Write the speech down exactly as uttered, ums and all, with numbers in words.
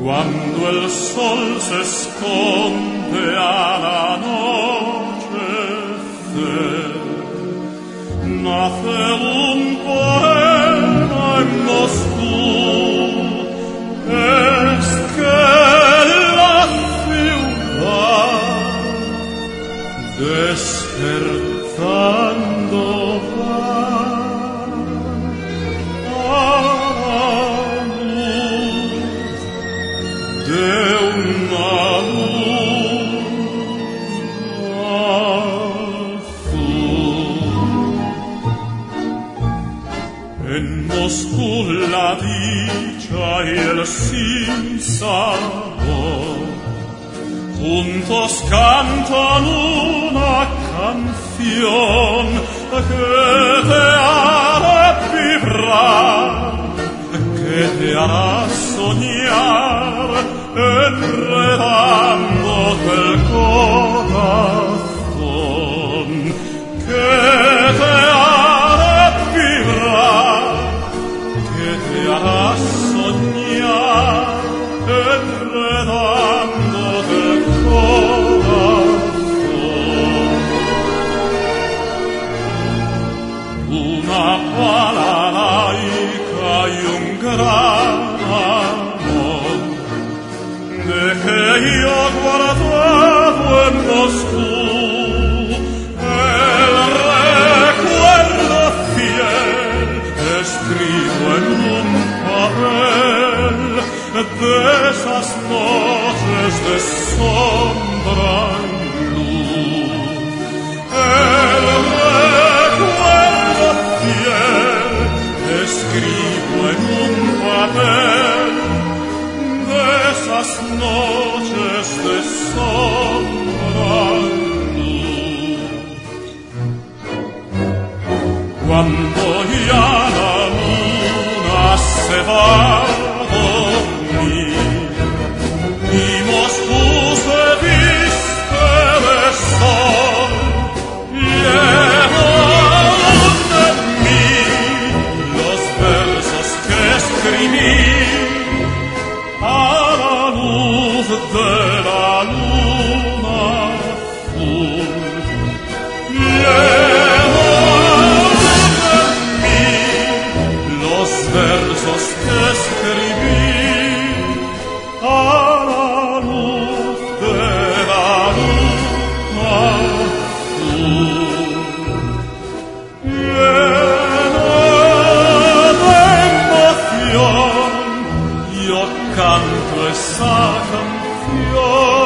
Cuando el sol se esconde al anochecer, nace un poema en Moscú. Es que la ciudad despertando va a la luz de una luna azul. En Moscú la dicha y el sinsabor juntos cantan una canción que te hará vibrar, que te hará soñar, enredándote el corazón, que te hará vibrar, que te hará soñar, enredándote el corazón. Una balalaika y un gran amor dejé yo guardado en Moscú. El recuerdo fiel escribo en un papel de esas noches de sombra y luz. El recuerdo fiel escribo en un papel de esas noches de sombra y luz. Cuando ya la luna se va a dormir y Moscú se viste de sol, llevo de mí los versos que escribí a la luz de la luna azul. Llevo de mí los versos que escribí a la luz de la luna azul. Lleno de emoción, yo canto esa canción.